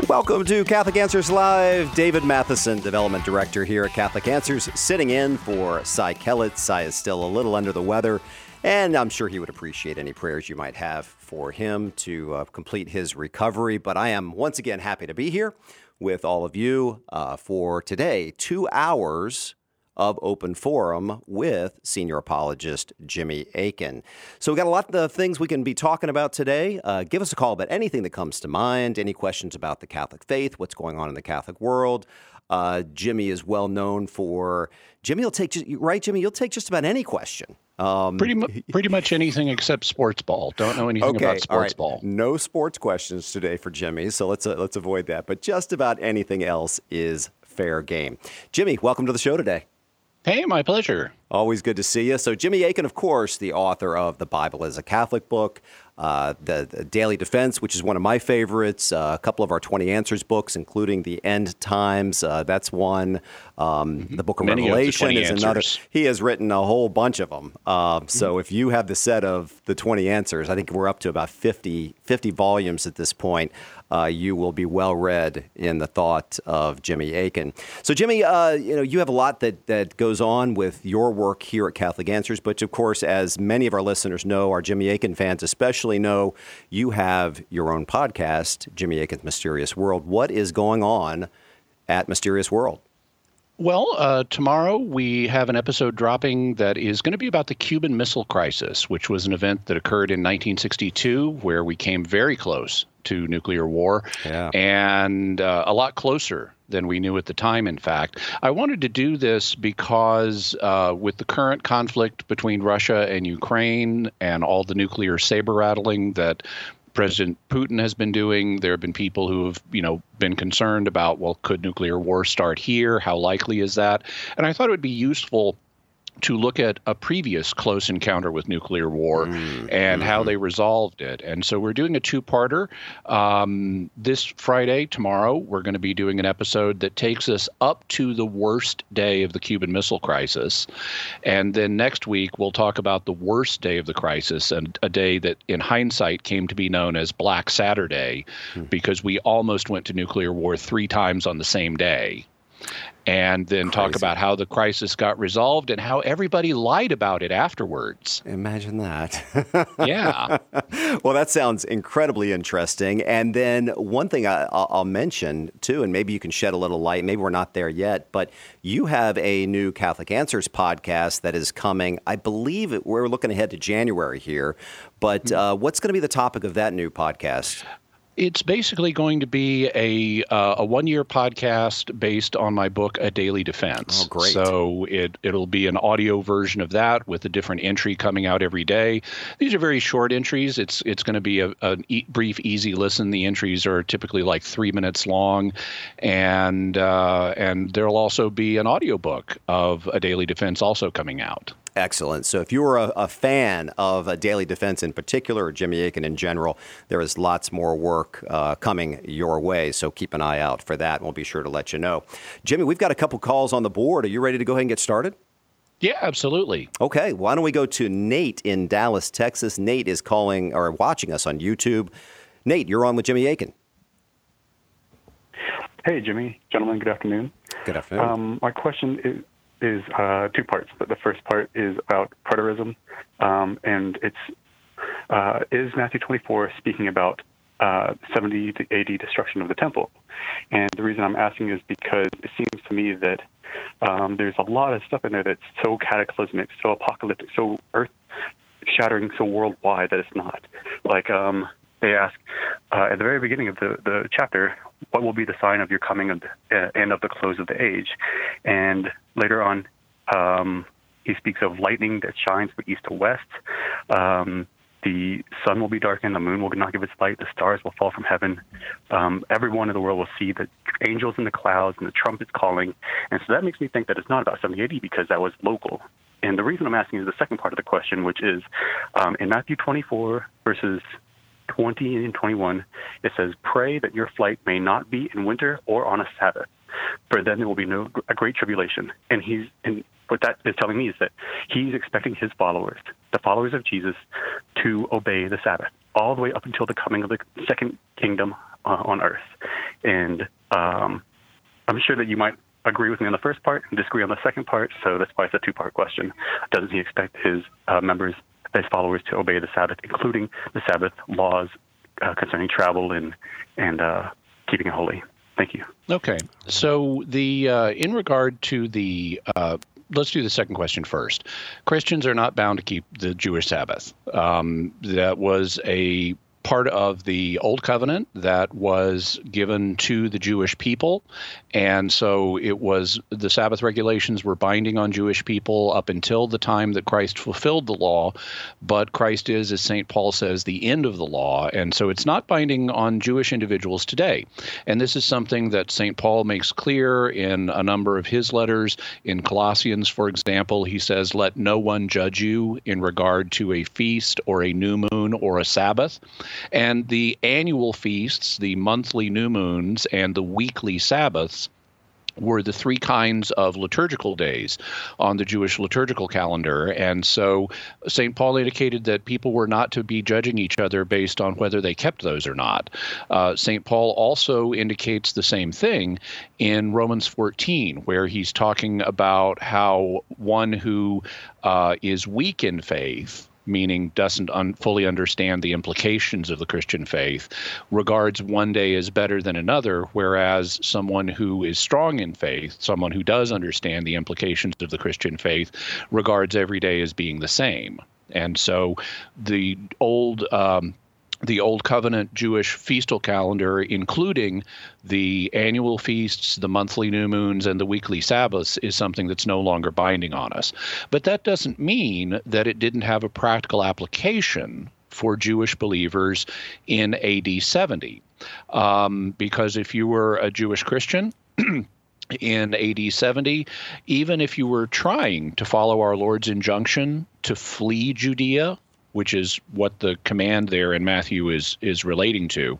Welcome to Catholic Answers Live. David Matheson, Development Director here at Catholic Answers, sitting in for Cy Kellett. Cy is still a little under the weather, and I'm sure he would appreciate any prayers you might have for him to complete his recovery. But I am once again happy to be here with all of you for today, 2 hours of open forum with senior apologist Jimmy Akin. So we got a lot of things we can be talking about today. Give us a call about anything that comes to mind, any questions about the Catholic faith, what's going on in the Catholic world. Jimmy is well known for, Jimmy will take, right, Jimmy? You'll take just about any question. Pretty much anything except sports ball. Don't know anything about sports ball. No sports questions today for Jimmy, so let's avoid that. But just about anything else is fair game. Jimmy, welcome to the show today. Hey, my pleasure. Always good to see you. So Jimmy Akin, of course, the author of The Bible as a Catholic Book, the Daily Defense, which is one of my favorites, a couple of our 20 Answers books, including The End Times. That's one. The Book of Revelation is another. He has written a whole bunch of them. So if you have the set of the 20 Answers, I think we're up to about 50 volumes at this point. You will be well read in the thought of Jimmy Akin. So Jimmy, you have a lot that goes on with your work here at Catholic Answers, but of course, as many of our listeners know, our Jimmy Akin fans especially know, you have your own podcast, Jimmy Akin's Mysterious World. What is going on at Mysterious World? Well, tomorrow we have an episode dropping that is going to be about the Cuban Missile Crisis, which was an event that occurred in 1962, where we came very close to nuclear war, and a lot closer than we knew at the time, in fact. I wanted to do this because with the current conflict between Russia and Ukraine and all the nuclear saber-rattling that President Putin has been doing, there have been people who have, been concerned about, well, could nuclear war start here? How likely is that? And I thought it would be useful to look at a previous close encounter with nuclear war and how they resolved it. And so we're doing a two-parter. This Friday, tomorrow, we're going to be doing an episode that takes us up to the worst day of the Cuban Missile Crisis. And then next week, we'll talk about the worst day of the crisis, and a day that in hindsight came to be known as Black Saturday, because we almost went to nuclear war 3 times on the same day. And then talk about how the crisis got resolved and how everybody lied about it afterwards. Imagine that. Yeah. Well, that sounds incredibly interesting. And then one thing I'll mention, too, and maybe you can shed a little light, maybe we're not there yet, but you have a new Catholic Answers podcast that is coming. I believe we're looking ahead to January here, but what's going to be the topic of that new podcast? It's basically going to be a 1-year podcast based on my book, A Daily Defense. Oh, great. So it'll be an audio version of that with a different entry coming out every day. These are very short entries. It's going to be a brief, easy listen. The entries are typically like 3 minutes long. And there'll also be an audiobook of A Daily Defense also coming out. Excellent. So if you're a fan of a Daily Defense in particular, or Jimmy Akin in general, there is lots more work coming your way. So keep an eye out for that. We'll be sure to let you know. Jimmy, we've got a couple calls on the board. Are you ready to go ahead and get started? Yeah, absolutely. Okay. Why don't we go to Nate in Dallas, Texas? Nate is calling or watching us on YouTube. Nate, you're on with Jimmy Akin. Hey, Jimmy. Gentlemen, good afternoon. Good afternoon. My question is 2 parts. But the first part is about preterism, and it's is Matthew 24 speaking about 70 to 80 destruction of the temple? And the reason I'm asking is because it seems to me that there's a lot of stuff in there that's so cataclysmic, so apocalyptic, so earth-shattering, so worldwide that it's not. Like they ask at the very beginning of the chapter, what will be the sign of your coming and of the close of the age? And later on, he speaks of lightning that shines from east to west. The sun will be darkened, the moon will not give its light, the stars will fall from heaven. Everyone in the world will see the angels in the clouds and the trumpets calling. And so that makes me think that it's not about 70 AD because that was local. And the reason I'm asking is the second part of the question, which is in Matthew 24, verses 20 and 21, it says, "Pray that your flight may not be in winter or on a Sabbath, for then there will be a great tribulation." And what that is telling me is that he's expecting his followers, the followers of Jesus, to obey the Sabbath all the way up until the coming of the second kingdom on earth. And I'm sure that you might agree with me on the first part and disagree on the second part, so that's why it's a two-part question. Doesn't he expect his members, his followers, to obey the Sabbath, including the Sabbath laws concerning travel and keeping it holy? Thank you. Okay. So in regard to let's do the second question first. Christians are not bound to keep the Jewish Sabbath. That was a part of the Old Covenant that was given to the Jewish people. And so the Sabbath regulations were binding on Jewish people up until the time that Christ fulfilled the law. But Christ is, as St. Paul says, the end of the law. And so it's not binding on Jewish individuals today. And this is something that St. Paul makes clear in a number of his letters. In Colossians, for example, he says, "Let no one judge you in regard to a feast or a new moon or a Sabbath." And the annual feasts, the monthly new moons, and the weekly Sabbaths were the three kinds of liturgical days on the Jewish liturgical calendar. And so St. Paul indicated that people were not to be judging each other based on whether they kept those or not. St. Paul also indicates the same thing in Romans 14, where he's talking about how one who is weak in faith, meaning doesn't fully understand the implications of the Christian faith, regards one day as better than another, whereas someone who is strong in faith, someone who does understand the implications of the Christian faith, regards every day as being the same. And so the Old Covenant Jewish feastal calendar, including the annual feasts, the monthly new moons, and the weekly Sabbaths, is something that's no longer binding on us. But that doesn't mean that it didn't have a practical application for Jewish believers in AD 70. Because if you were a Jewish Christian in AD 70, even if you were trying to follow our Lord's injunction to flee Judea, which is what the command there in Matthew is relating to,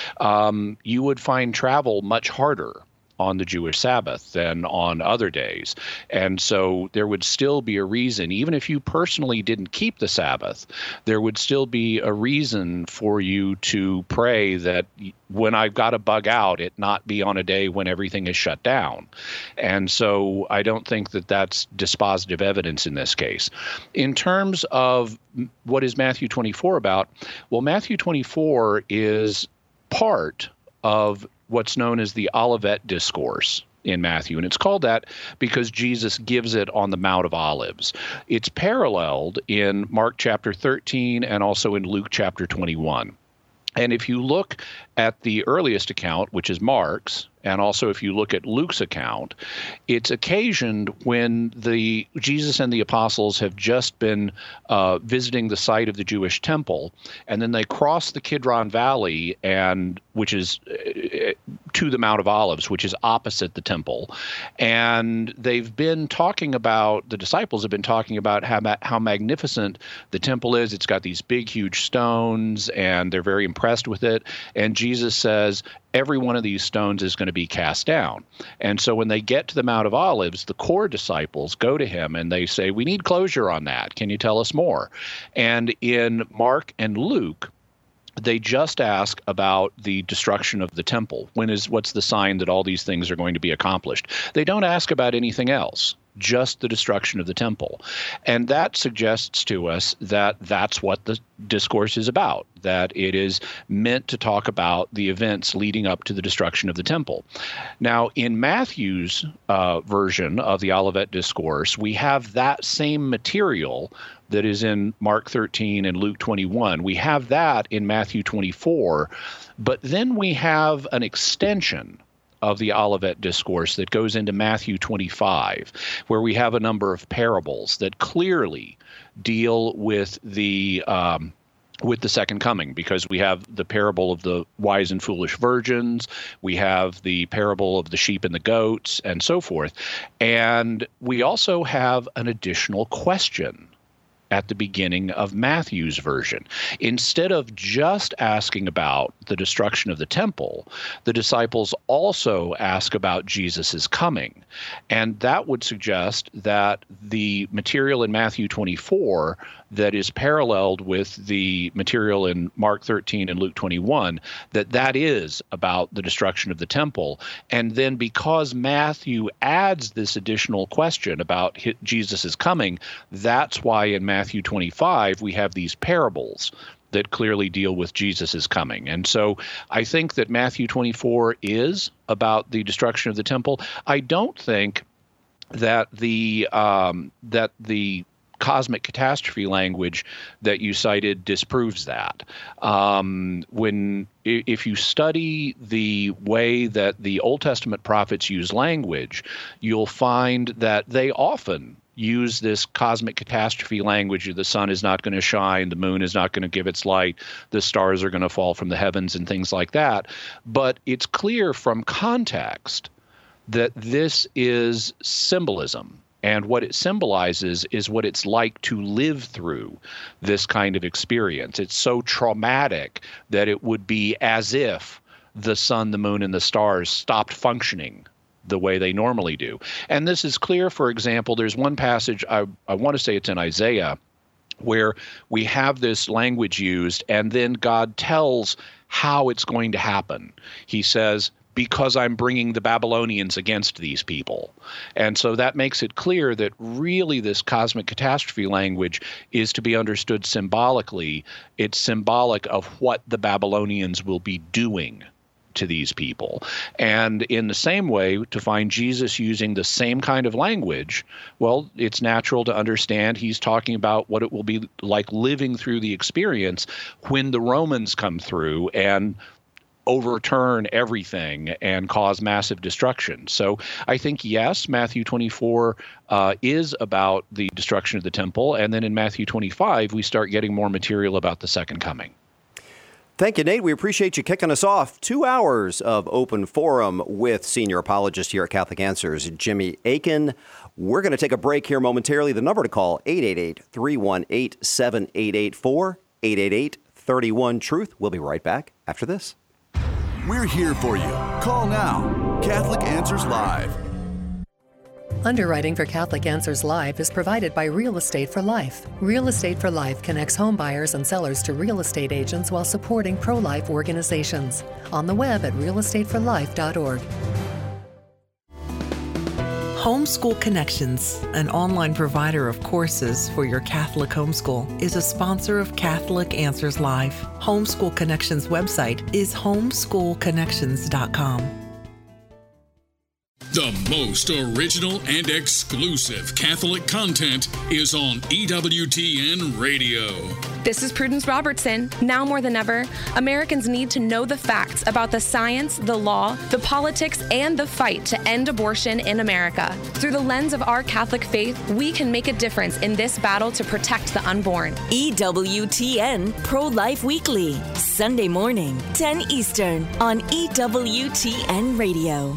you would find travel much harder on the Jewish Sabbath than on other days. And so there would still be a reason, even if you personally didn't keep the Sabbath, there would still be a reason for you to pray that when I've got to bug out, it not be on a day when everything is shut down. And so I don't think that that's dispositive evidence in this case. In terms of what is Matthew 24 about, well, Matthew 24 is part of what's known as the Olivet Discourse in Matthew. And it's called that because Jesus gives it on the Mount of Olives. It's paralleled in Mark chapter 13 and also in Luke chapter 21. And if you look at the earliest account, which is Mark's, and also if you look at Luke's account, it's occasioned when Jesus and the apostles have just been visiting the site of the Jewish temple, and then they cross the Kidron Valley, which is to the Mount of Olives, which is opposite the temple. And they've been talking about, the disciples have been talking about how magnificent the temple is. It's got these big, huge stones, and they're very impressed with it. And Jesus says, every one of these stones is going to be cast down. And so when they get to the Mount of Olives, the core disciples go to him and they say, we need closure on that. Can you tell us more? And in Mark and Luke, they just ask about the destruction of the temple. What's the sign that all these things are going to be accomplished? They don't ask about anything else, just the destruction of the temple. And that suggests to us that that's what the discourse is about, that it is meant to talk about the events leading up to the destruction of the temple. Now, in Matthew's version of the Olivet Discourse, we have that same material that is in Mark 13 and Luke 21. We have that in Matthew 24, but then we have an extension of the Olivet Discourse that goes into Matthew 25, where we have a number of parables that clearly deal with the second coming, because we have the parable of the wise and foolish virgins, we have the parable of the sheep and the goats, and so forth. And we also have an additional question at the beginning of Matthew's version. Instead of just asking about the destruction of the temple, the disciples also ask about Jesus's coming. And that would suggest that the material in Matthew 24 that is paralleled with the material in Mark 13 and Luke 21, that is about the destruction of the temple. And then because Matthew adds this additional question about Jesus' coming, that's why in Matthew 25 we have these parables that clearly deal with Jesus' coming. And so I think that Matthew 24 is about the destruction of the temple. I don't think that the cosmic catastrophe language that you cited disproves that. If you study the way that the Old Testament prophets use language, you'll find that they often use this cosmic catastrophe language. The sun is not going to shine, the moon is not going to give its light, the stars are going to fall from the heavens and things like that. But it's clear from context that this is symbolism. And what it symbolizes is what it's like to live through this kind of experience. It's so traumatic that it would be as if the sun, the moon, and the stars stopped functioning the way they normally do. And this is clear, for example, there's one passage, I want to say it's in Isaiah, where we have this language used, and then God tells how it's going to happen. He says, because I'm bringing the Babylonians against these people. And so that makes it clear that really this cosmic catastrophe language is to be understood symbolically. It's symbolic of what the Babylonians will be doing to these people. And in the same way, to find Jesus using the same kind of language, well, it's natural to understand he's talking about what it will be like living through the experience when the Romans come through and overturn everything and cause massive destruction. So I think, yes, Matthew 24 is about the destruction of the temple. And then in Matthew 25, we start getting more material about the second coming. Thank you, Nate. We appreciate you kicking us off. 2 hours of open forum with senior apologist here at Catholic Answers, Jimmy Akin. We're going to take a break here momentarily. The number to call, 888-318-7884, 888-31-TRUTH. We'll be right back after this. We're here for you. Call now. Catholic Answers Live. Underwriting for Catholic Answers Live is provided by Real Estate for Life. Real Estate for Life connects home buyers and sellers to real estate agents while supporting pro-life organizations. On the web at realestateforlife.org. Homeschool Connections, an online provider of courses for your Catholic homeschool, is a sponsor of Catholic Answers Live. Homeschool Connections website is homeschoolconnections.com. The most original and exclusive Catholic content is on EWTN Radio. This is Prudence Robertson. Now more than ever, Americans need to know the facts about the science, the law, the politics, and the fight to end abortion in America. Through the lens of our Catholic faith, we can make a difference in this battle to protect the unborn. EWTN Pro-Life Weekly, Sunday morning, 10 Eastern on EWTN Radio.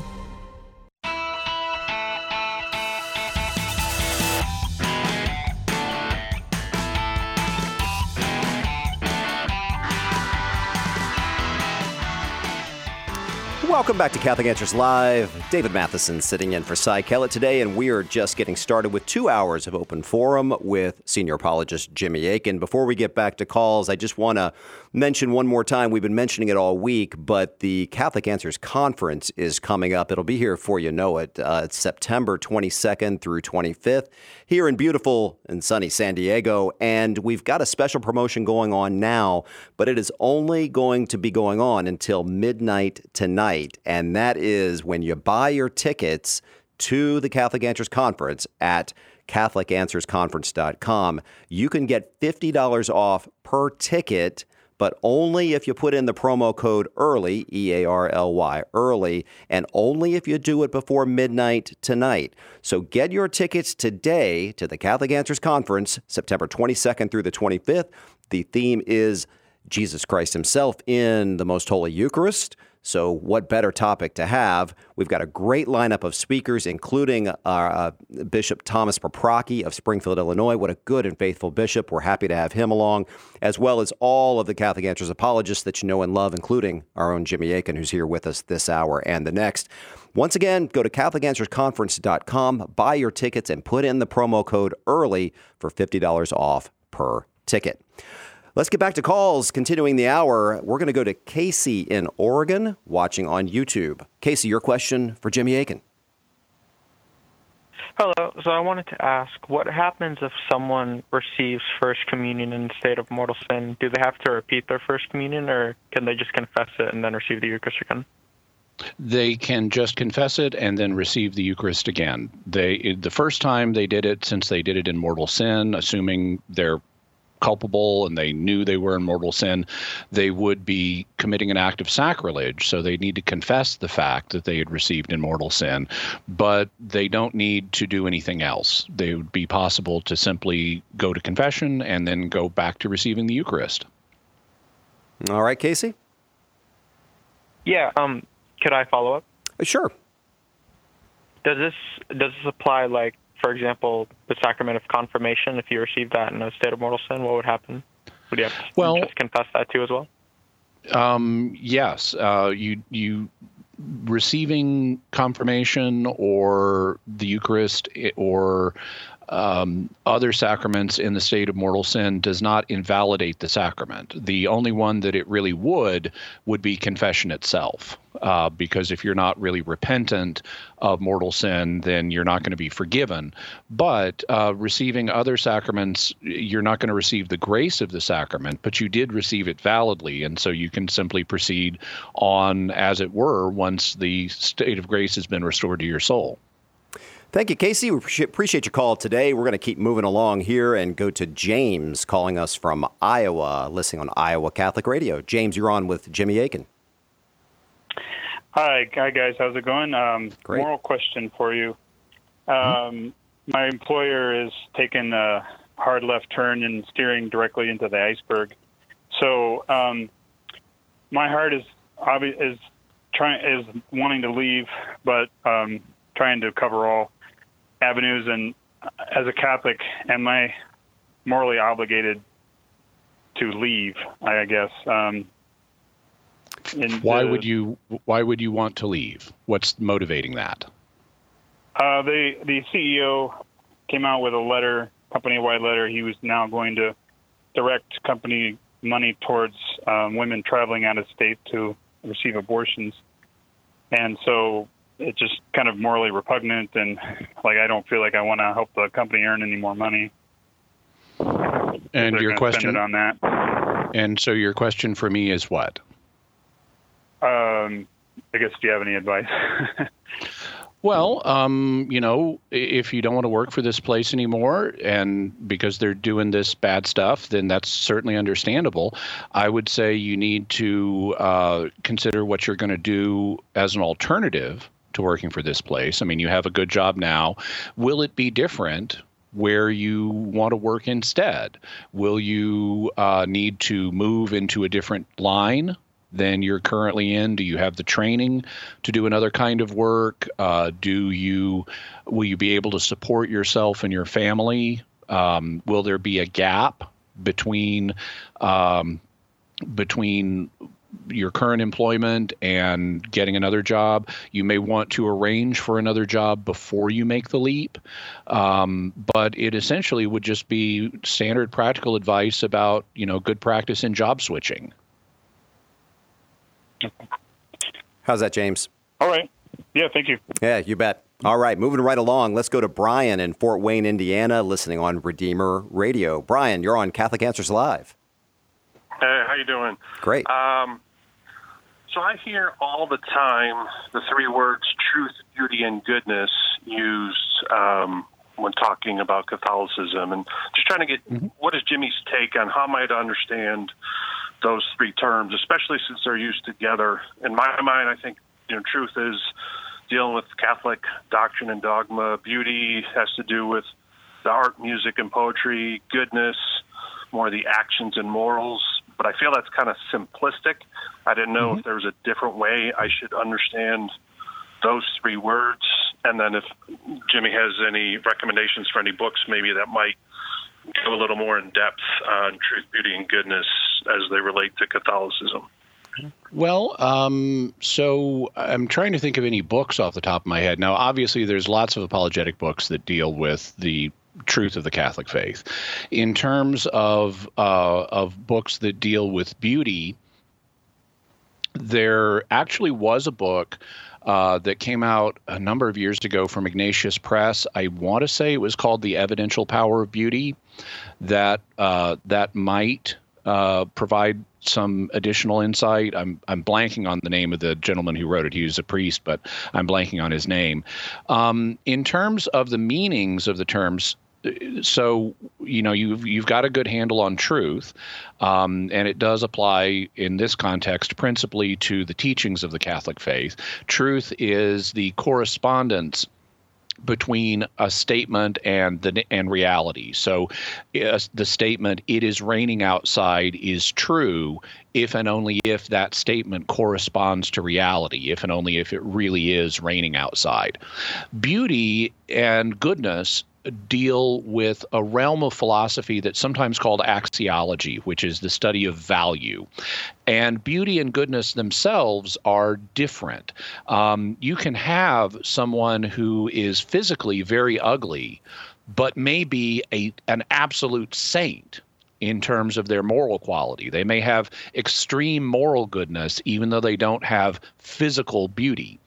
Welcome back to Catholic Answers Live. David Matheson sitting in for Cy Kellett today, and we are just getting started with 2 hours of open forum with senior apologist Jimmy Akin. Before we get back to calls, I just want to mention one more time, we've been mentioning it all week, but the Catholic Answers Conference is coming up. It'll be here before you know it. It's September 22nd through 25th here in beautiful and sunny San Diego, and we've got a special promotion going on now, but it is only going to be going on until midnight tonight, and that is when you buy your tickets to the Catholic Answers Conference at CatholicAnswersConference.com. You can get $50 off per ticket, but only if you put in the promo code EARLY, E-A-R-L-Y, EARLY, and only if you do it before midnight tonight. So get your tickets today to the Catholic Answers Conference, September 22nd through the 25th. The theme is Jesus Christ himself in the Most Holy Eucharist. So what better topic to have? We've got a great lineup of speakers, including Bishop Thomas Paprocki of Springfield, Illinois. What a good and faithful bishop. We're happy to have him along, as well as all of the Catholic Answers apologists that you know and love, including our own Jimmy Akin, who's here with us this hour and the next. Once again, go to CatholicAnswersConference.com, buy your tickets, and put in the promo code EARLY for $50 off per ticket. Let's get back to calls. Continuing the hour, we're going to go to Casey in Oregon, watching on YouTube. Casey, your question for Jimmy Akin. Hello. So I wanted to ask, what happens if someone receives First Communion in the state of mortal sin? Do they have to repeat their First Communion, or can they just confess it and then receive the Eucharist again? They can just confess it and then receive the Eucharist again. The first time they did it, since they did it in mortal sin, assuming they're culpable and they knew they were in mortal sin, they would be committing an act of sacrilege. So they need to confess the fact that they had received in mortal sin, but they don't need to do anything else. They would be possible to simply go to confession and then go back to receiving the Eucharist. All right, Casey? Yeah, could I follow up? Sure. Does this apply, like, for example, the sacrament of confirmation? If you receive that in a state of mortal sin, what would happen? Would you have to just confess that too as well? Yes. You receiving confirmation or the Eucharist or other sacraments in the state of mortal sin does not invalidate the sacrament. The only one that it really would be confession itself. Because if you're not really repentant of mortal sin, then you're not going to be forgiven. But receiving other sacraments, you're not going to receive the grace of the sacrament, but you did receive it validly. And so you can simply proceed on, as it were, once the state of grace has been restored to your soul. Thank you, Casey. We appreciate your call today. We're going to keep moving along here and go to James calling us from Iowa, listening on Iowa Catholic Radio. James, you're on with Jimmy Akin. Hi guys. How's it going? Great. Moral question for you. My employer is taking a hard left turn and steering directly into the iceberg. So my heart is wanting to leave, but trying to cover all avenues. And as a Catholic, am I morally obligated to leave? I guess. Why would you want to leave? What's motivating that? The CEO came out with a letter, company-wide letter. He was now going to direct company money towards women traveling out of state to receive abortions. And so it's just kind of morally repugnant, and like I don't feel like I want to help the company earn any more money. And your question on that. And so your question for me is what? I guess, do you have any advice? Well, if you don't want to work for this place anymore and because they're doing this bad stuff, then that's certainly understandable. I would say you need to consider what you're going to do as an alternative to working for this place. I mean, you have a good job now. Will it be different where you want to work instead? Will you need to move into a different line than you're currently in? Do you have the training to do another kind of work? Will you be able to support yourself and your family? Will there be a gap between your current employment and getting another job? You may want to arrange for another job before you make the leap. But it essentially would just be standard practical advice about, good practice in job switching. How's that, James? All right. Yeah, thank you. Yeah, you bet. All right, moving right along. Let's go to Brian in Fort Wayne, Indiana, listening on Redeemer Radio. Brian, you're on Catholic Answers Live. Hey, how you doing? Great. So I hear all the time the three words truth, beauty, and goodness used when talking about Catholicism, and just trying to get what is Jimmy's take on how am I to understand those three terms, especially since they're used together. In my mind, I think truth is dealing with Catholic doctrine and dogma. Beauty has to do with the art, music, and poetry. Goodness, more the actions and morals. But I feel that's kind of simplistic. I didn't know if there was a different way I should understand those three words. And then if Jimmy has any recommendations for any books, maybe that might go a little more in depth on truth, beauty, and goodness as they relate to Catholicism. Well, so I'm trying to think of any books off the top of my head. Now, obviously, there's lots of apologetic books that deal with the truth of the Catholic faith. In terms of books that deal with beauty, there actually was a book that came out a number of years ago from Ignatius Press. I want to say it was called The Evidential Power of Beauty, that might provide some additional insight. I'm blanking on the name of the gentleman who wrote it. He was a priest, but I'm blanking on his name. In terms of the meanings of the terms, so you've got a good handle on truth, and it does apply in this context principally to the teachings of the Catholic faith. Truth is the correspondence between a statement and reality. So the statement, "It is raining outside," is true if and only if that statement corresponds to reality, if and only if it really is raining outside. Beauty and goodness deal with a realm of philosophy that's sometimes called axiology, which is the study of value. And beauty and goodness themselves are different. You can have someone who is physically very ugly, but may be an absolute saint in terms of their moral quality. They may have extreme moral goodness, even though they don't have physical beauty.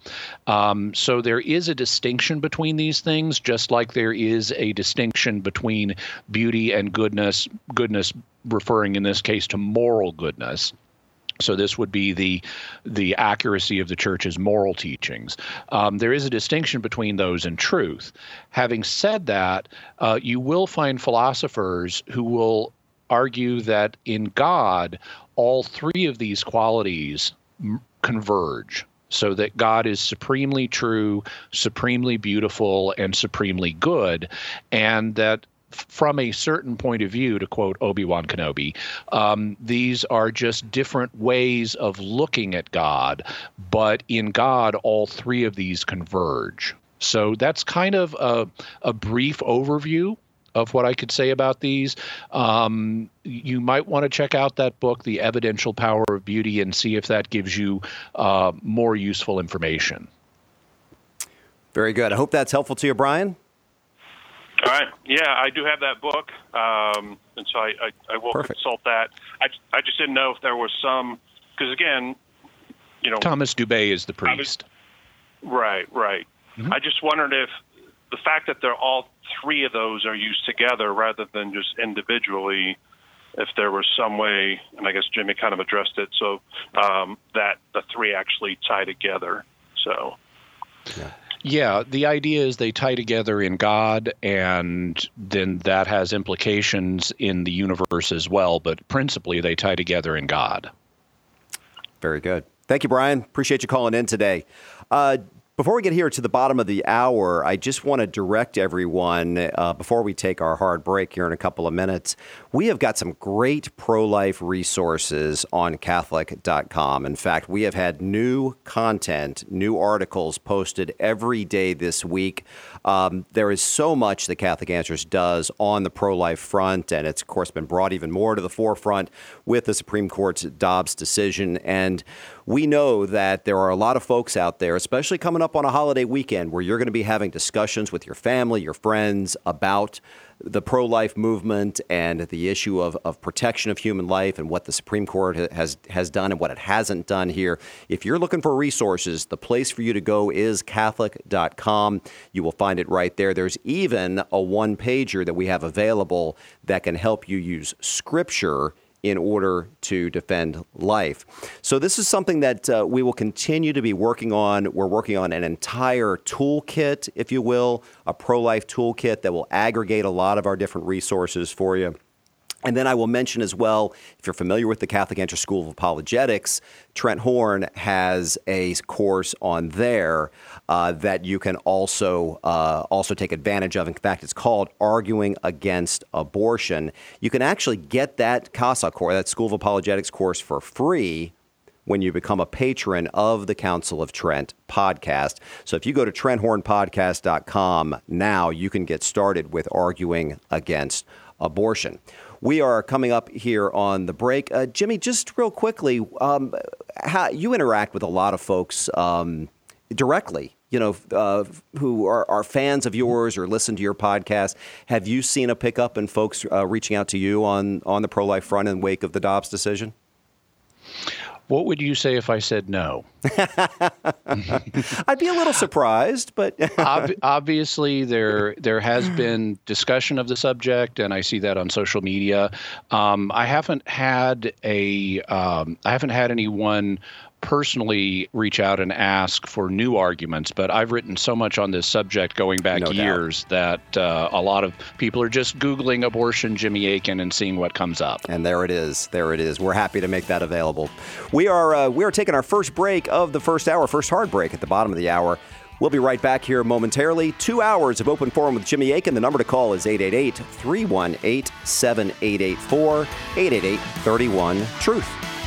So there is a distinction between these things, just like there is a distinction between beauty and goodness referring in this case to moral goodness. So this would be the accuracy of the church's moral teachings. There is a distinction between those and truth. Having said that, you will find philosophers who will argue that in God, all three of these qualities converge, so that God is supremely true, supremely beautiful, and supremely good, and that from a certain point of view, to quote Obi-Wan Kenobi, these are just different ways of looking at God, but in God, all three of these converge. So that's kind of a brief overview of what I could say about these. You might want to check out that book, The Evidential Power of Beauty, and see if that gives you more useful information. Very good. I hope that's helpful to you, Brian. All right. Yeah, I do have that book, and so I will consult that. I just didn't know if there was some, because again, Thomas Dubay is the priest. Right. Mm-hmm. I just wondered if the fact that they're all three of those are used together rather than just individually, if there was some way, and I guess Jimmy kind of addressed it, so that the three actually tie together. So, yeah, the idea is they tie together in God, and then that has implications in the universe as well, but principally they tie together in God. Very good. Thank you, Brian. Appreciate you calling in today. Before we get here to the bottom of the hour, I just want to direct everyone, before we take our hard break here in a couple of minutes, we have got some great pro-life resources on Catholic.com. In fact, we have had new content, new articles posted every day this week. There is so much that Catholic Answers does on the pro-life front, and it's, of course, been brought even more to the forefront with the Supreme Court's Dobbs decision. And we know that there are a lot of folks out there, especially coming up on a holiday weekend, where you're going to be having discussions with your family, your friends about the pro-life movement and the issue of protection of human life and what the Supreme Court has done and what it hasn't done here. If you're looking for resources, the place for you to go is Catholic.com. You will find it right there. There's even a one-pager that we have available that can help you use Scripture in order to defend life. So this is something that we will continue to be working on. We're working on an entire toolkit, if you will, a pro-life toolkit that will aggregate a lot of our different resources for you. And then I will mention as well, if you're familiar with the Catholic Answers School of Apologetics, Trent Horn has a course on there that you can also take advantage of. In fact, it's called Arguing Against Abortion. You can actually get that CASA course, that School of Apologetics course, for free when you become a patron of the Council of Trent podcast. So if you go to TrentHornPodcast.com now, you can get started with Arguing Against Abortion. We are coming up here on the break. Jimmy, just real quickly, how you interact with a lot of folks directly who are fans of yours or listen to your podcast, have you seen a pickup in folks reaching out to you on the pro-life front in wake of the Dobbs decision? What would you say if I said no? I'd be a little surprised, but obviously there has been discussion of the subject, and I see that on social media. I haven't had anyone personally reach out and ask for new arguments, but I've written so much on this subject going back years that a lot of people are just Googling abortion Jimmy Akin and seeing what comes up. And there it is. We're happy to make that available. We are taking our first break of the first hour, first hard break at the bottom of the hour. We'll be right back here momentarily. 2 hours of open forum with Jimmy Akin. The number to call is 888-318-7884, 888-31-TRUTH.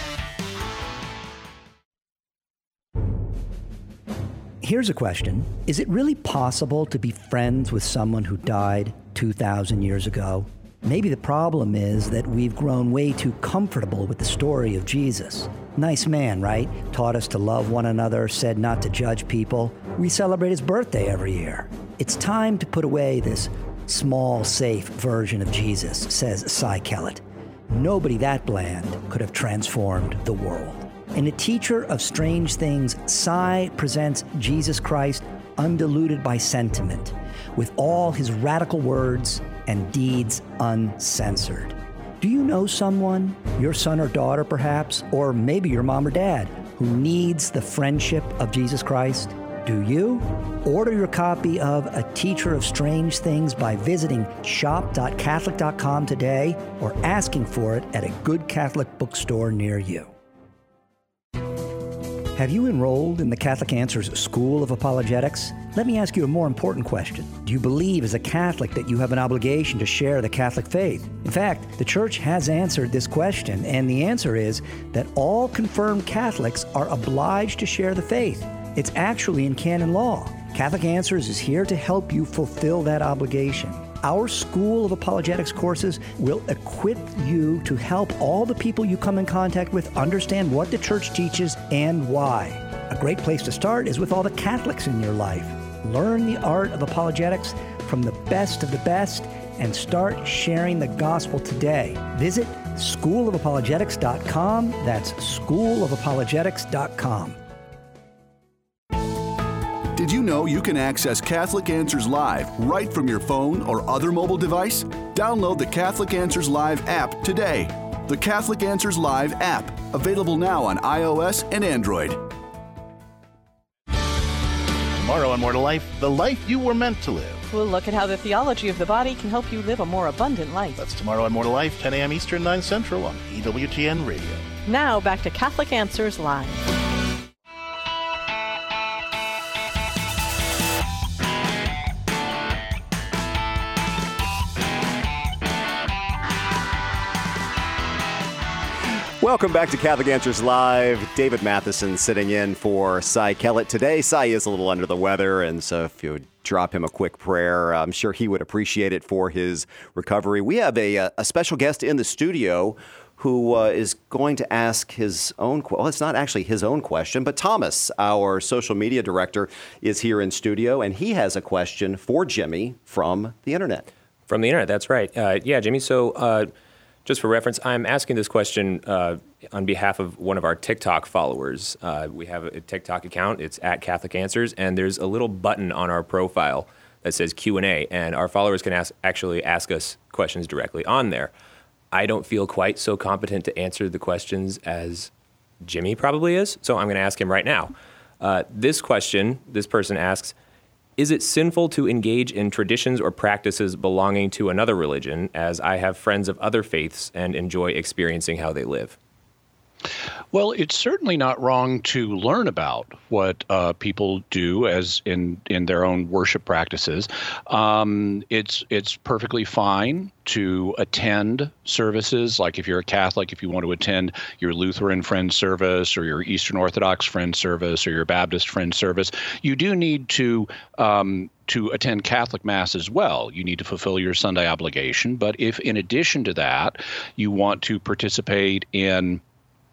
Here's a question. Is it really possible to be friends with someone who died 2,000 years ago? Maybe the problem is that we've grown way too comfortable with the story of Jesus. Nice man, right? Taught us to love one another, said not to judge people. We celebrate his birthday every year. It's time to put away this small, safe version of Jesus, says Cy Kellett. Nobody that bland could have transformed the world. In A Teacher of Strange Things, Cy presents Jesus Christ undiluted by sentiment, with all his radical words and deeds uncensored. Do you know someone, your son or daughter perhaps, or maybe your mom or dad, who needs the friendship of Jesus Christ? Do you? Order your copy of A Teacher of Strange Things by visiting shop.catholic.com today or asking for it at a good Catholic bookstore near you. Have you enrolled in the Catholic Answers School of Apologetics? Let me ask you a more important question. Do you believe as a Catholic that you have an obligation to share the Catholic faith? In fact, the Church has answered this question, and the answer is that all confirmed Catholics are obliged to share the faith. It's actually in canon law. Catholic Answers is here to help you fulfill that obligation. Our School of Apologetics courses will equip you to help all the people you come in contact with understand what the Church teaches and why. A great place to start is with all the Catholics in your life. Learn the art of apologetics from the best of the best and start sharing the gospel today. Visit schoolofapologetics.com. That's schoolofapologetics.com. Did you know you can access Catholic Answers Live right from your phone or other mobile device? Download the Catholic Answers Live app today. The Catholic Answers Live app, available now on iOS and Android. Tomorrow on More to Life, the life you were meant to live. We'll look at how the theology of the body can help you live a more abundant life. That's tomorrow on More to Life, 10 a.m. Eastern, 9 Central on EWTN Radio. Now back to Catholic Answers Live. Welcome back to Catholic Answers Live. David Matheson sitting in for Cy Kellett today. Cy is a little under the weather, and so if you would drop him a quick prayer, I'm sure he would appreciate it for his recovery. We have a special guest in the studio who is going to ask his own, well, it's not actually his own question, but Thomas, our social media director, is here in studio, and he has a question for Jimmy from the internet. From the internet, that's right. Yeah, Jimmy, so just for reference, I'm asking this question on behalf of one of our TikTok followers. We have a TikTok account. It's at Catholic Answers, and there's a little button on our profile that says Q&A, and our followers can actually ask us questions directly on there. I don't feel quite so competent to answer the questions as Jimmy probably is, so I'm going to ask him right now. This question, this person asks, is it sinful to engage in traditions or practices belonging to another religion, as I have friends of other faiths and enjoy experiencing how they live? Well, it's certainly not wrong to learn about what people do as in their own worship practices. It's perfectly fine to attend services, like if you're a Catholic, if you want to attend your Lutheran Friend service or your Eastern Orthodox Friend service or your Baptist Friend service. You do need to attend Catholic Mass as well. You need to fulfill your Sunday obligation. But if in addition to that, you want to participate in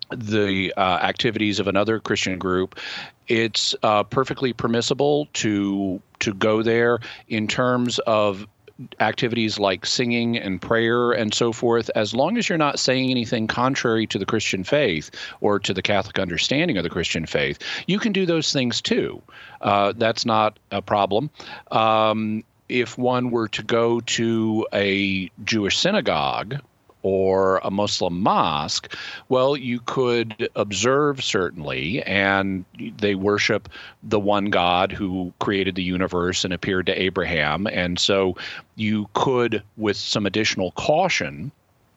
the activities of another Christian group, it's perfectly permissible to go there in terms of activities like singing and prayer and so forth, as long as you're not saying anything contrary to the Christian faith or to the Catholic understanding of the Christian faith. You can do those things too. That's not a problem. If one were to go to a Jewish synagogue or a Muslim mosque, well, you could observe, certainly, and they worship the one God who created the universe and appeared to Abraham. And so you could, with some additional caution,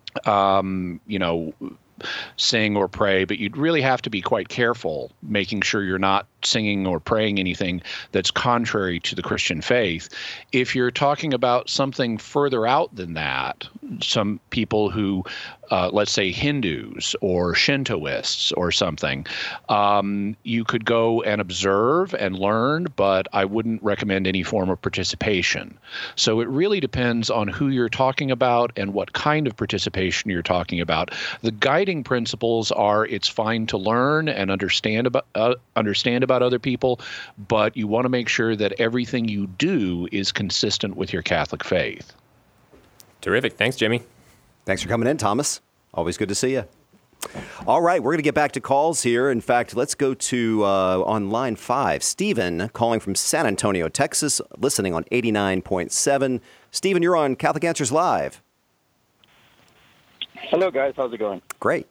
sing or pray, but you'd really have to be quite careful, making sure you're not singing or praying anything that's contrary to the Christian faith. If you're talking about something further out than that, some people who, let's say Hindus or Shintoists or something, you could go and observe and learn, but I wouldn't recommend any form of participation. So it really depends on who you're talking about and what kind of participation you're talking about. The guiding principles are it's fine to learn and understand about other people, but you want to make sure that everything you do is consistent with your Catholic faith. Terrific. Thanks, Jimmy. Thanks for coming in, Thomas. Always good to see you. All right, we're going to get back to calls here. In fact, let's go to on line 5. Stephen calling from San Antonio, Texas, listening on 89.7. Stephen, you're on Catholic Answers Live. Hello, guys. How's it going? Great.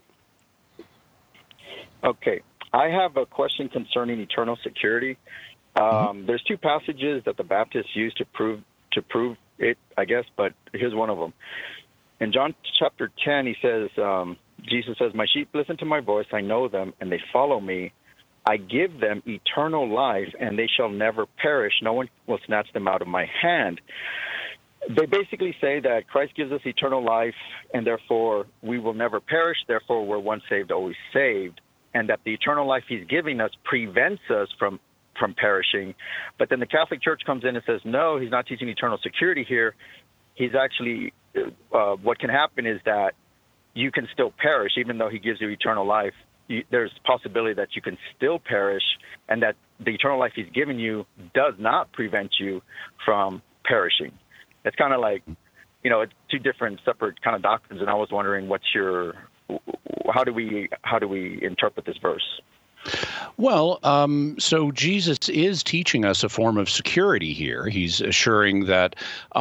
Okay. I have a question concerning eternal security. There's two passages that the Baptists use to prove it, I guess, but here's one of them. In John chapter 10, he says, Jesus says, "My sheep listen to my voice, I know them, and they follow me. I give them eternal life, and they shall never perish. No one will snatch them out of my hand." They basically say that Christ gives us eternal life, and therefore we will never perish. Therefore, we're once saved, always saved, and that the eternal life he's giving us prevents us from perishing. But then the Catholic Church comes in and says, no, he's not teaching eternal security here. He's actually, what can happen is that you can still perish, even though he gives you eternal life. There's possibility that you can still perish, and that the eternal life he's given you does not prevent you from perishing. It's kind of like, it's two different separate kind of doctrines, and I was wondering how do we interpret this verse? Well, so Jesus is teaching us a form of security here. He's assuring that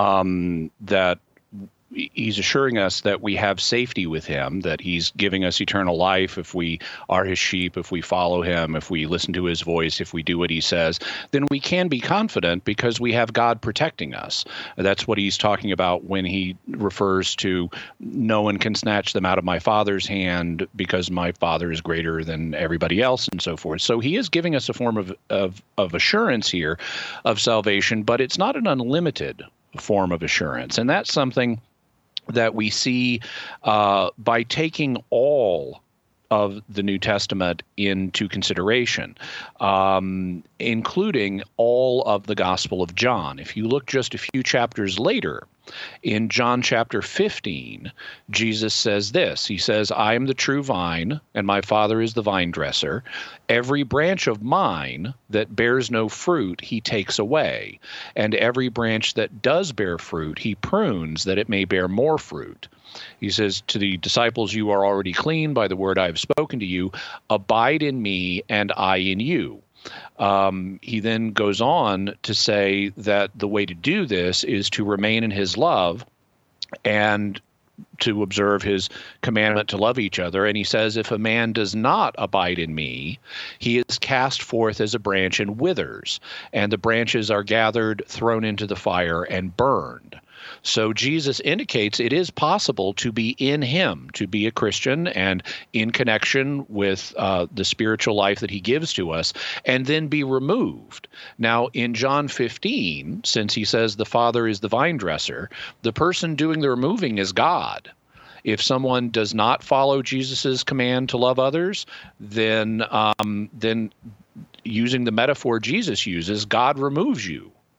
he's assuring us that we have safety with him, that he's giving us eternal life if we are his sheep, if we follow him, if we listen to his voice, if we do what he says, then we can be confident because we have God protecting us. That's what he's talking about when he refers to no one can snatch them out of my Father's hand because my Father is greater than everybody else and so forth. So he is giving us a form of assurance here of salvation, but it's not an unlimited form of assurance. And that's something that we see by taking all of the New Testament into consideration, including all of the Gospel of John. If you look just a few chapters later, in John chapter 15, Jesus says this. He says, "I am the true vine, and my Father is the vine dresser. Every branch of mine that bears no fruit, he takes away. And every branch that does bear fruit, he prunes, that it may bear more fruit." He says to the disciples, "You are already clean by the word I have spoken to you. Abide in me, and I in you." He then goes on to say that the way to do this is to remain in his love and to observe his commandment to love each other. And he says, if a man does not abide in me, he is cast forth as a branch and withers, and the branches are gathered, thrown into the fire, and burned. So Jesus indicates it is possible to be in him, to be a Christian and in connection with the spiritual life that he gives to us, and then be removed. Now, in John 15, since he says the Father is the vine dresser, the person doing the removing is God. If someone does not follow Jesus's command to love others, then using the metaphor Jesus uses, God removes you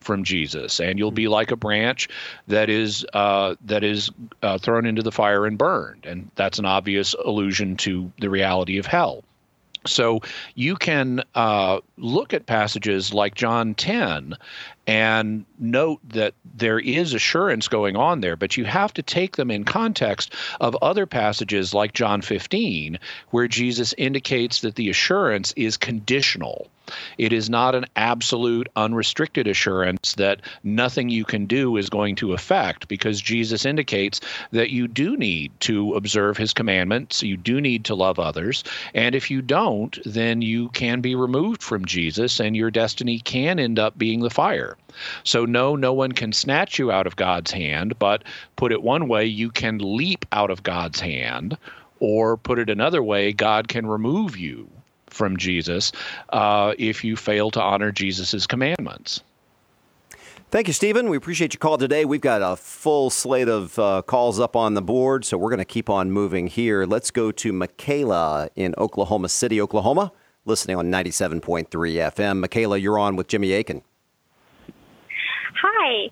from Jesus, and you'll be like a branch that is thrown into the fire and burned. And that's an obvious allusion to the reality of hell. So you can look at passages like John 10 and note that there is assurance going on there, but you have to take them in context of other passages like John 15, where Jesus indicates that the assurance is conditional. It is not an absolute, unrestricted assurance that nothing you can do is going to affect, because Jesus indicates that you do need to observe his commandments, you do need to love others, and if you don't, then you can be removed from Jesus and your destiny can end up being the fire. So no one can snatch you out of God's hand, but put it one way, you can leap out of God's hand, or put it another way, God can remove you from Jesus if you fail to honor Jesus' commandments. Thank you, Stephen. We appreciate your call today. We've got a full slate of calls up on the board, so we're going to keep on moving here. Let's go to Michaela in Oklahoma City, Oklahoma, listening on 97.3 FM. Michaela, you're on with Jimmy Akin. Hi.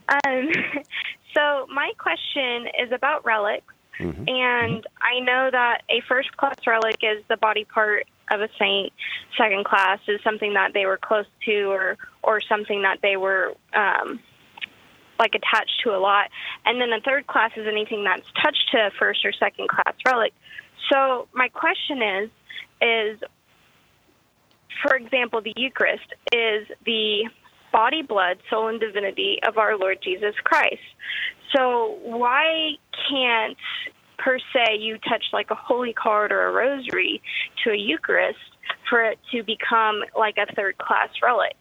So my question is about relics, and I know that a first-class relic is the body part of a saint. Second class is something that they were close to, or something that they were like attached to a lot. And then the third class is anything that's touched to a first or second class relic. So my question is, for example, the Eucharist is the body, blood, soul, and divinity of our Lord Jesus Christ. So why can't, per se, you touch like a holy card or a rosary to a Eucharist for it to become like a third-class relic?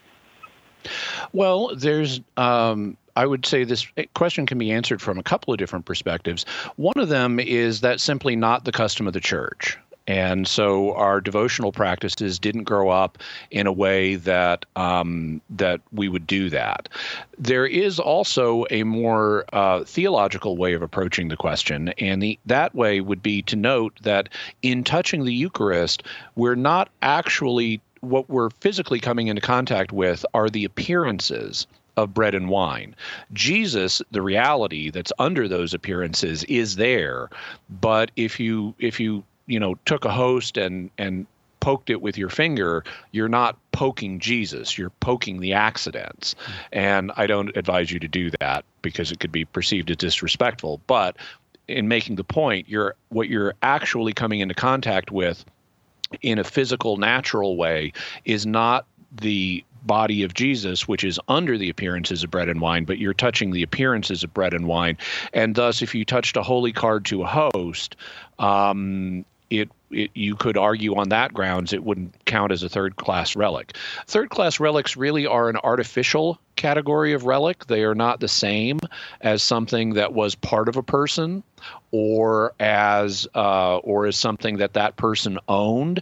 Well, there's I would say this question can be answered from a couple of different perspectives. One of them is that's simply not the custom of the church. And so our devotional practices didn't grow up in a way that that we would do that. There is also a more theological way of approaching the question, and that way would be to note that in touching the Eucharist, we're not actually, what we're physically coming into contact with are the appearances of bread and wine. Jesus, the reality that's under those appearances, is there, but if you took a host and poked it with your finger, you're not poking Jesus, you're poking the accidents. And I don't advise you to do that because it could be perceived as disrespectful. But in making the point, what you're actually coming into contact with in a physical, natural way is not the body of Jesus, which is under the appearances of bread and wine, but you're touching the appearances of bread and wine. And thus, if you touched a holy card to a host, you could argue on that grounds it wouldn't count as a third-class relic. Third-class relics really are an artificial category of relic. They are not the same as something that was part of a person or as something that person owned.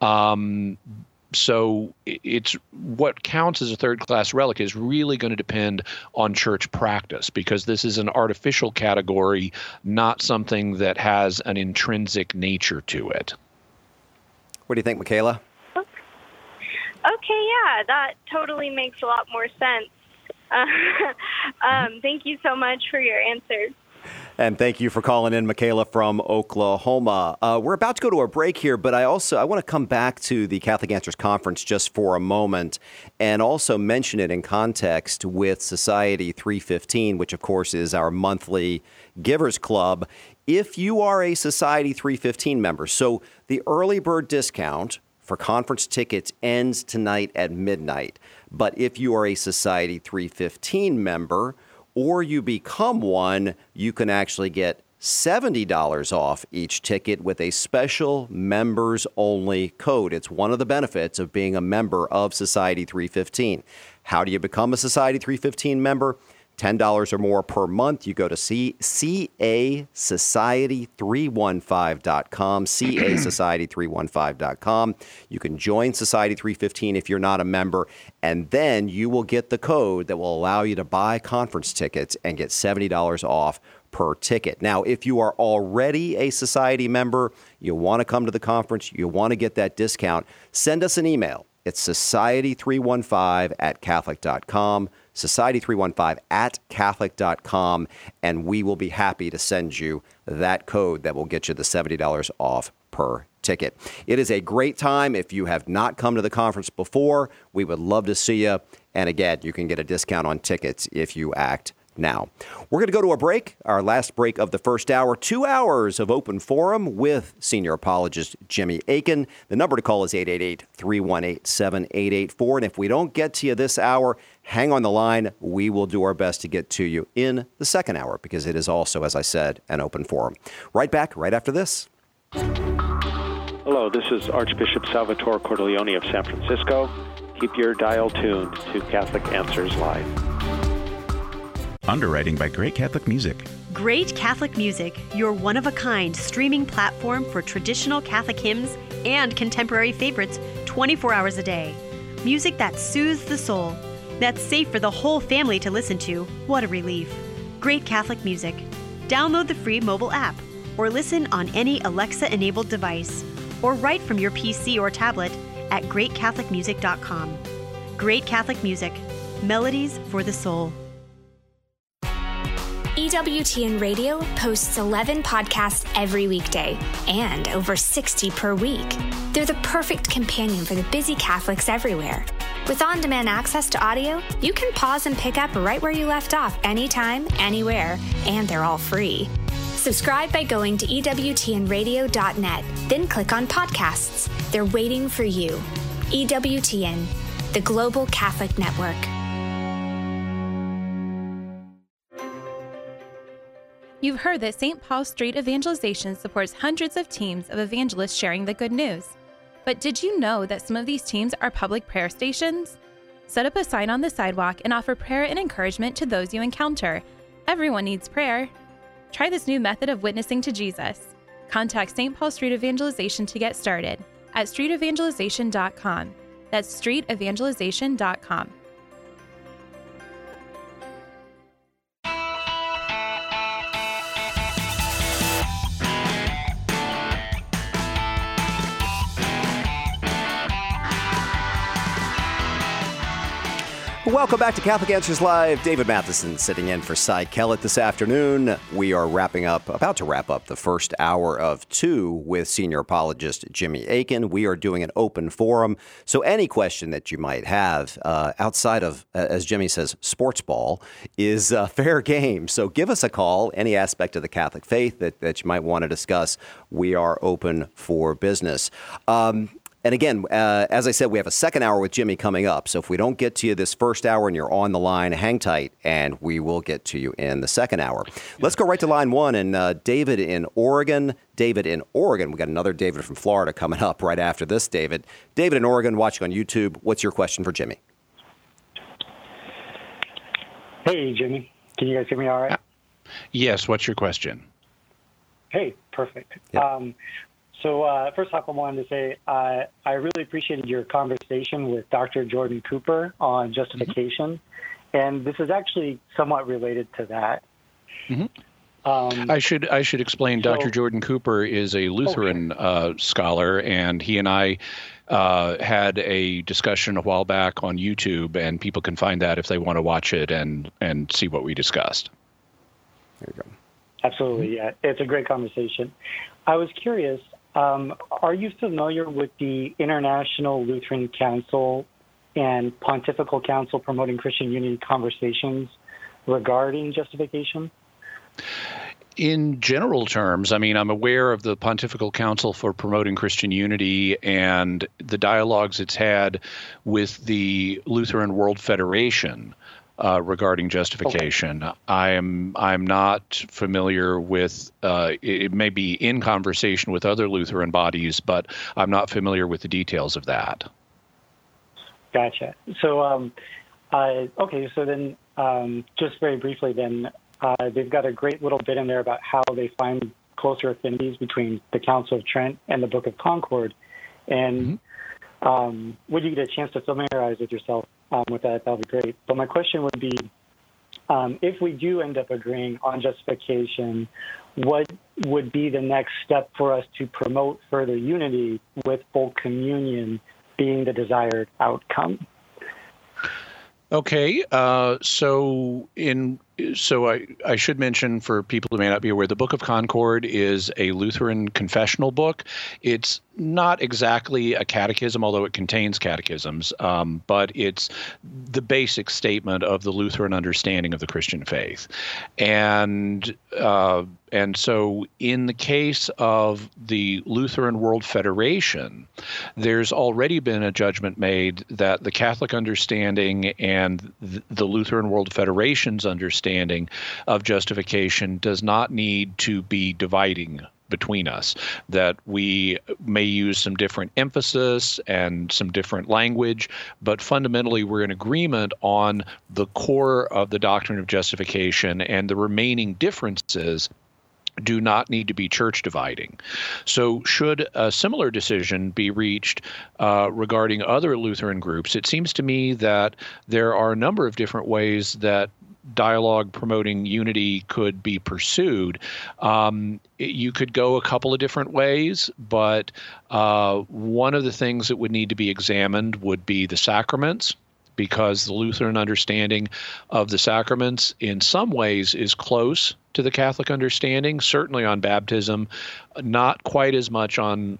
So it's what counts as a third-class relic is really going to depend on church practice, because this is an artificial category, not something that has an intrinsic nature to it. What do you think, Michaela? Okay, yeah, that totally makes a lot more sense. Thank you so much for your answers. And thank you for calling in, Michaela from Oklahoma. We're about to go to a break here, but I want to come back to the Catholic Answers Conference just for a moment and also mention it in context with Society 315, which, of course, is our monthly Givers Club. If you are a Society 315 member, so the early bird discount for conference tickets ends tonight at midnight. But if you are a Society 315 member, or you become one, you can actually get $70 off each ticket with a special members-only code. It's one of the benefits of being a member of Society 315. How do you become a Society 315 member? $10 or more per month. You go to CASociety315.com, CASociety315.com. You can join Society 315 if you're not a member, and then you will get the code that will allow you to buy conference tickets and get $70 off per ticket. Now, if you are already a Society member, you want to come to the conference, you want to get that discount, send us an email It's society315 at Catholic.com, society315 at Catholic.com, and we will be happy to send you that code that will get you the $70 off per ticket. It is a great time. If you have not come to the conference before, we would love to see you. And again, you can get a discount on tickets if you act now. We're going to go to a break, our last break of the first hour, 2 hours of open forum with senior apologist Jimmy Akin. The number to call is 888-318-7884. And if we don't get to you this hour, hang on the line. We will do our best to get to you in the second hour because it is also, as I said, an open forum. Right back, right after this. Hello, this is Archbishop Salvatore Cordileone of San Francisco. Keep your dial tuned to Catholic Answers Live. Underwriting by Great Catholic Music. Great Catholic Music, your one-of-a-kind streaming platform for traditional Catholic hymns and contemporary favorites 24 hours a day. Music that soothes the soul, that's safe for the whole family to listen to. What a relief. Great Catholic Music. Download the free mobile app or listen on any Alexa-enabled device or write from your PC or tablet at greatcatholicmusic.com. Great Catholic Music. Melodies for the soul. EWTN Radio posts 11 podcasts every weekday and over 60 per week. They're the perfect companion for the busy Catholics everywhere. With on-demand access to audio, you can pause and pick up right where you left off anytime, anywhere, and they're all free. Subscribe by going to EWTNradio.net, then click on podcasts. They're waiting for you. EWTN, the Global Catholic Network. You've heard that St. Paul Street Evangelization supports hundreds of teams of evangelists sharing the good news. But did you know that some of these teams are public prayer stations? Set up a sign on the sidewalk and offer prayer and encouragement to those you encounter. Everyone needs prayer. Try this new method of witnessing to Jesus. Contact St. Paul Street Evangelization to get started at streetevangelization.com. That's streetevangelization.com. Welcome back to Catholic Answers Live. David Matheson sitting in for Cy Kellett this afternoon. We are about to wrap up the first hour of 2 with senior apologist Jimmy Akin. We are doing an open forum. So any question that you might have outside of, as Jimmy says, sports ball is fair game. So give us a call. Any aspect of the Catholic faith that you might want to discuss, we are open for business. And again, as I said, we have a second hour with Jimmy coming up. So if we don't get to you this first hour and you're on the line, hang tight, and we will get to you in the second hour. Let's go right to line one. And David in Oregon. We got another David from Florida coming up right after this, David. David in Oregon, watching on YouTube. What's your question for Jimmy? Hey, Jimmy. Can you guys hear me all right? Yes. What's your question? Hey, perfect. Yep. So first off, I wanted to say I really appreciated your conversation with Dr. Jordan Cooper on justification, and this is actually somewhat related to that. Mm-hmm. I should explain. Dr. Jordan Cooper is a Lutheran scholar, and he and I had a discussion a while back on YouTube, and people can find that if they want to watch it and see what we discussed. There you go. Absolutely, yeah. It's a great conversation. I was curious. Are you familiar with the International Lutheran Council and Pontifical Council Promoting Christian Unity conversations regarding justification? In general terms, I mean, I'm aware of the Pontifical Council for Promoting Christian Unity and the dialogues it's had with the Lutheran World Federation regarding justification. Okay. I'm not familiar with, it may be in conversation with other Lutheran bodies, but I'm not familiar with the details of that. Gotcha. So, okay, so then just very briefly then, they've got a great little bit in there about how they find closer affinities between the Council of Trent and the Book of Concord. And would you get a chance to familiarize with yourself with that would be great. But my question would be, if we do end up agreeing on justification, what would be the next step for us to promote further unity with full communion being the desired outcome. Okay, so I should mention for people who may not be aware, the Book of Concord is a Lutheran confessional book. It's not exactly a catechism, although it contains catechisms, but it's the basic statement of the Lutheran understanding of the Christian faith. And so in the case of the Lutheran World Federation, there's already been a judgment made that the Catholic understanding and the Lutheran World Federation's understanding of justification does not need to be dividing between us, that we may use some different emphasis and some different language, but fundamentally we're in agreement on the core of the doctrine of justification, and the remaining differences do not need to be church dividing. So should a similar decision be reached regarding other Lutheran groups, it seems to me that there are a number of different ways that dialogue promoting unity could be pursued. You could go a couple of different ways, but one of the things that would need to be examined would be the sacraments, because the Lutheran understanding of the sacraments in some ways is close to the Catholic understanding, certainly on baptism, not quite as much on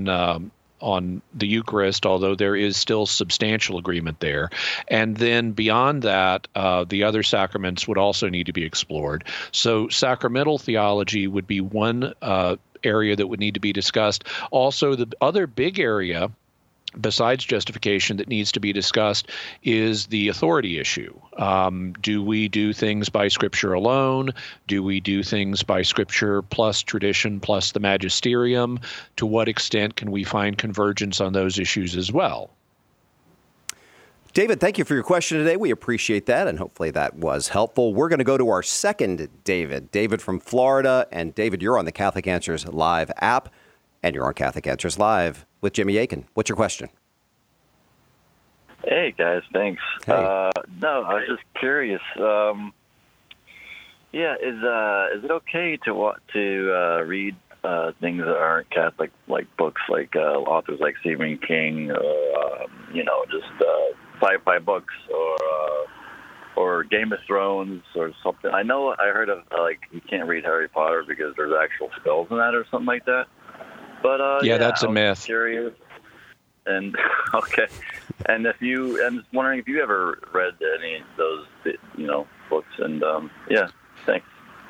the Eucharist, although there is still substantial agreement there. And then beyond that, the other sacraments would also need to be explored. So sacramental theology would be one area that would need to be discussed. Also, the other big area besides justification that needs to be discussed is the authority issue. Do we do things by Scripture alone? Do we do things by Scripture plus tradition plus the magisterium? To what extent can we find convergence on those issues as well? David, thank you for your question today. We appreciate that, and hopefully that was helpful. We're going to go to our second David from Florida. And David, you're on the Catholic Answers Live app, and you're on Catholic Answers Live with Jimmy Akin. What's your question? Hey, guys, thanks. Hey. No, I was just curious. Is it okay to read things that aren't Catholic, like books like authors like Stephen King, or just sci-fi books, or Game of Thrones or something? I know I heard of you can't read Harry Potter because there's actual spells in that or something like that. But that's a myth. Curious. And okay, and I'm just wondering if you ever read any of those, books. And thanks.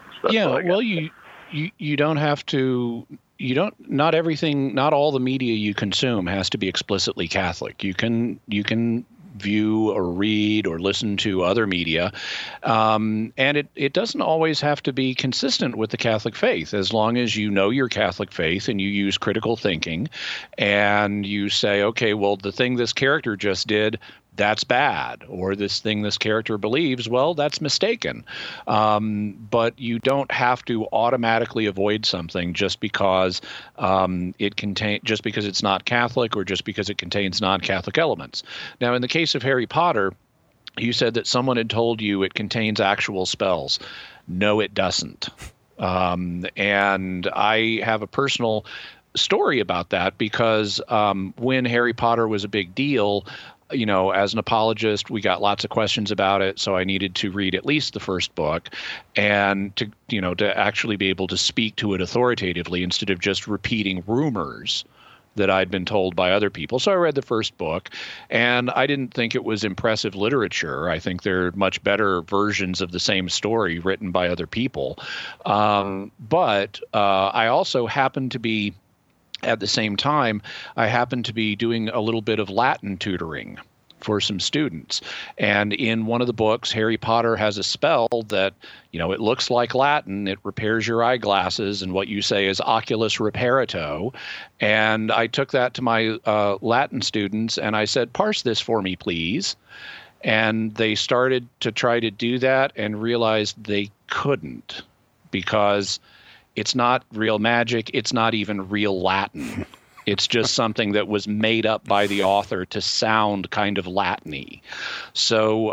You don't have to. Not everything, not all the media you consume has to be explicitly Catholic. You can view or read or listen to other media. And it doesn't always have to be consistent with the Catholic faith, as long as you know your Catholic faith and you use critical thinking and you say, okay, well, the thing this character just did, that's bad, or this thing this character believes, well, that's mistaken. But you don't have to automatically avoid something just because just because it's not Catholic, or just because it contains non-Catholic elements. Now, in the case of Harry Potter, you said that someone had told you it contains actual spells. No, it doesn't. And I have a personal story about that, because when Harry Potter was a big deal, as an apologist, we got lots of questions about it, so I needed to read at least the first book, and to actually be able to speak to it authoritatively instead of just repeating rumors that I'd been told by other people. So I read the first book, and I didn't think it was impressive literature. I think there are much better versions of the same story written by other people. But I also happened to be, at the same time, I happened to be doing a little bit of Latin tutoring for some students. And in one of the books, Harry Potter has a spell that, it looks like Latin. It repairs your eyeglasses, and what you say is oculus reparato. And I took that to my Latin students, and I said, parse this for me, please. And they started to try to do that and realized they couldn't, because it's not real magic. It's not even real Latin. It's just something that was made up by the author to sound kind of Latin-y. So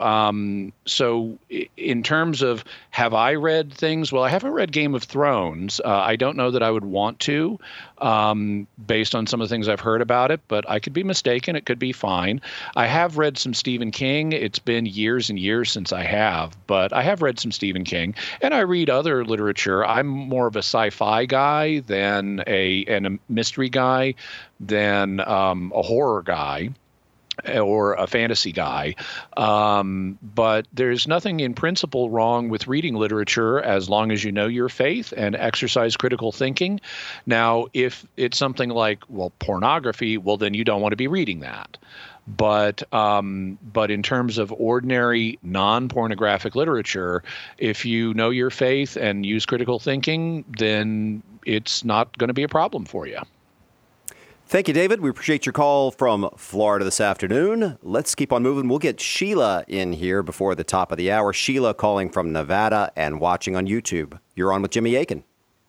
in terms of have I read things? Well, I haven't read Game of Thrones. I don't know that I would want to, based on some of the things I've heard about it, but I could be mistaken. It could be fine. I have read some Stephen King. It's been years and years since I have, but I have read some Stephen King, and I read other literature. I'm more of a sci-fi guy than a mystery guy than a horror guy or a fantasy guy. But there's nothing in principle wrong with reading literature as long as you know your faith and exercise critical thinking. Now, if it's something like, well, pornography, well, then you don't want to be reading that. But in terms of ordinary non-pornographic literature, if you know your faith and use critical thinking, then it's not going to be a problem for you. Thank you, David. We appreciate your call from Florida this afternoon. Let's keep on moving. We'll get Sheila in here before the top of the hour. Sheila calling from Nevada and watching on YouTube. You're on with Jimmy Akin.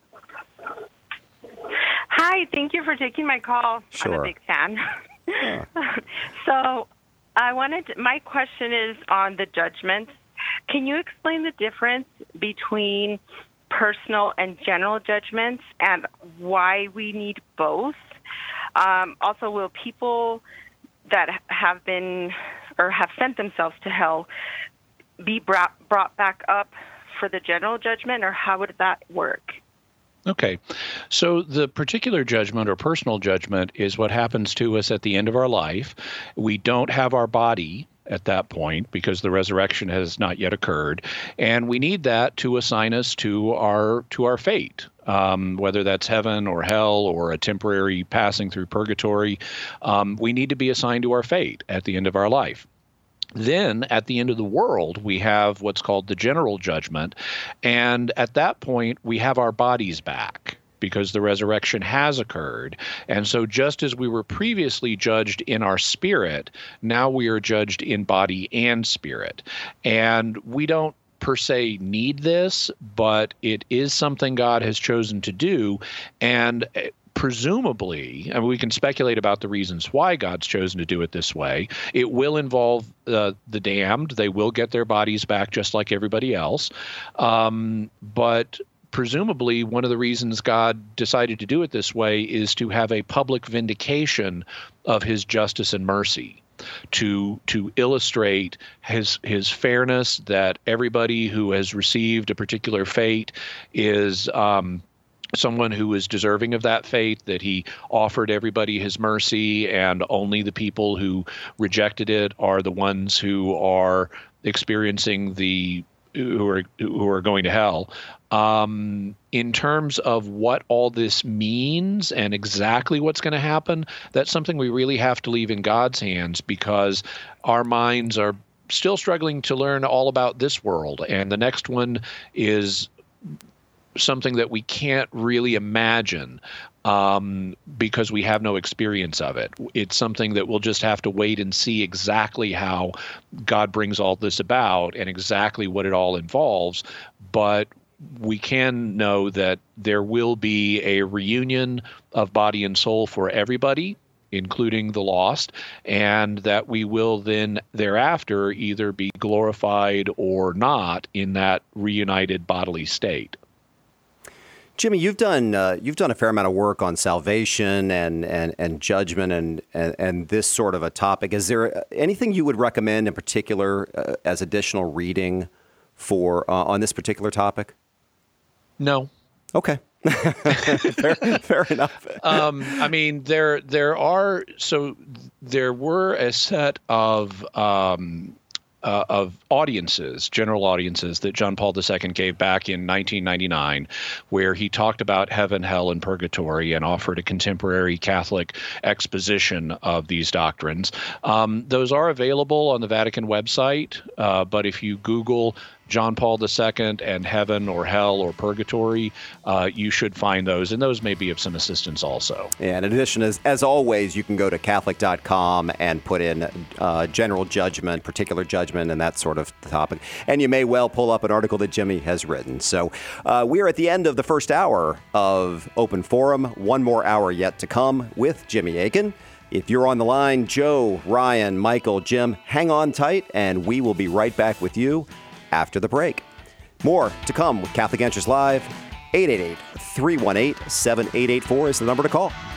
Hi, thank you for taking my call. Sure. I'm a big fan. So my question is on the judgments. Can you explain the difference between personal and general judgments and why we need both? Also, will people that have been or have sent themselves to hell be brought back up for the general judgment, or how would that work? Okay. So the particular judgment or personal judgment is what happens to us at the end of our life. We don't have our body at that point because the resurrection has not yet occurred, and we need that to assign us to our fate. Whether that's heaven or hell or a temporary passing through purgatory, we need to be assigned to our fate at the end of our life. Then at the end of the world, we have what's called the general judgment. And at that point, we have our bodies back because the resurrection has occurred. And so just as we were previously judged in our spirit, now we are judged in body and spirit. And we don't per se need this, but it is something God has chosen to do. And presumably, and we can speculate about the reasons why God's chosen to do it this way, it will involve the damned. They will get their bodies back just like everybody else. But presumably, one of the reasons God decided to do it this way is to have a public vindication of his justice and mercy, to illustrate his fairness, that everybody who has received a particular fate is someone who is deserving of that fate, that he offered everybody his mercy, and only the people who rejected it are the ones who are experiencing who are going to hell. In terms of what all this means and exactly what's going to happen, that's something we really have to leave in God's hands, because our minds are still struggling to learn all about this world, and the next one is something that we can't really imagine because we have no experience of it. It's something that we'll just have to wait and see exactly how God brings all this about and exactly what it all involves. But we can know that there will be a reunion of body and soul for everybody, including the lost, and that we will then thereafter either be glorified or not in that reunited bodily state. Jimmy, you've done a fair amount of work on salvation and judgment and this sort of a topic. Is there anything you would recommend in particular as additional reading for on this particular topic? No. Okay. fair enough. I mean, there were a set of audiences, general audiences, that John Paul II gave back in 1999, where he talked about heaven, hell, and purgatory and offered a contemporary Catholic exposition of these doctrines. Those are available on the Vatican website, but if you Google John Paul II and heaven or hell or purgatory, you should find those, and those may be of some assistance also. Yeah, and in addition, as always, you can go to Catholic.com and put in general judgment, particular judgment, and that sort of topic. And you may well pull up an article that Jimmy has written. So we are at the end of the first hour of Open Forum. One more hour yet to come with Jimmy Akin. If you're on the line, Joe, Ryan, Michael, Jim, hang on tight, and we will be right back with you after the break. More to come with Catholic Answers Live. 888-318-7884 is the number to call.